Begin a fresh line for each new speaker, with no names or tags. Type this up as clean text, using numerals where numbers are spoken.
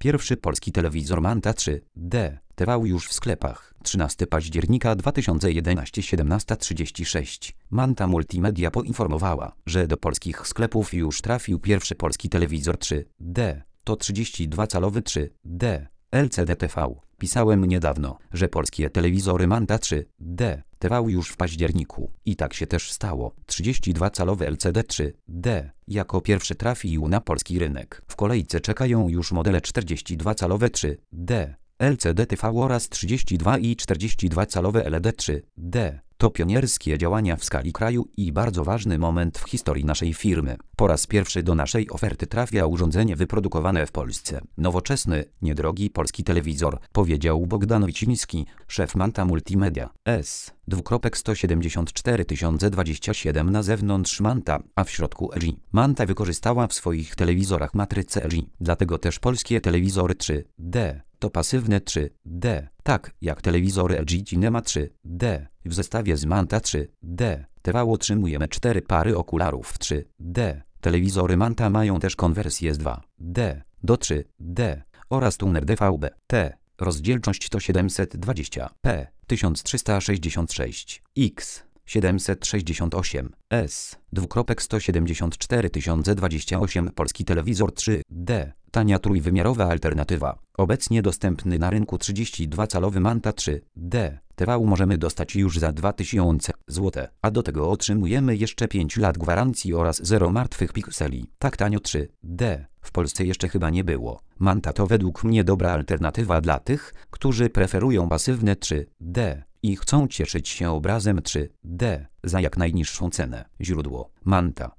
Pierwszy polski telewizor Manta 3D TV już w sklepach. 13 października 2011 17:36. Manta Multimedia poinformowała, że do polskich sklepów już trafił pierwszy polski telewizor 3D. To 32-calowy 3D LCD TV. Pisałem niedawno, że polskie telewizory Manta 3D TV już w październiku. I tak się też stało. 32-calowy LCD 3D jako pierwszy trafił na polski rynek. W kolejce czekają już modele 42-calowe 3D LCD TV oraz 32 i 42-calowe LED 3D. To pionierskie działania w skali kraju i bardzo ważny moment w historii naszej firmy. Po raz pierwszy do naszej oferty trafia urządzenie wyprodukowane w Polsce. Nowoczesny, niedrogi polski telewizor, powiedział Bogdan Wiciński, szef Manta Multimedia S. 174 027 na zewnątrz Manta, a w środku LG. Manta wykorzystała w swoich telewizorach matrycę LG, dlatego też polskie telewizory 3D to pasywne 3D, tak jak telewizory LG Cinema 3D. W zestawie z Manta 3D TV otrzymujemy 4 pary okularów 3D. Telewizory Manta mają też konwersję z 2D do 3D oraz tuner DVB-T. Rozdzielczość to 720p 1366 x 768 s 174 028 polski telewizor 3D. Tania trójwymiarowa alternatywa. Obecnie dostępny na rynku 32-calowy Manta 3D TV możemy dostać już za 2000 zł, a do tego otrzymujemy jeszcze 5 lat gwarancji oraz 0 martwych pikseli. Tak tanio 3D w Polsce jeszcze chyba nie było. Manta to według mnie dobra alternatywa dla tych, którzy preferują pasywne 3D i chcą cieszyć się obrazem 3D za jak najniższą cenę. Źródło: Manta.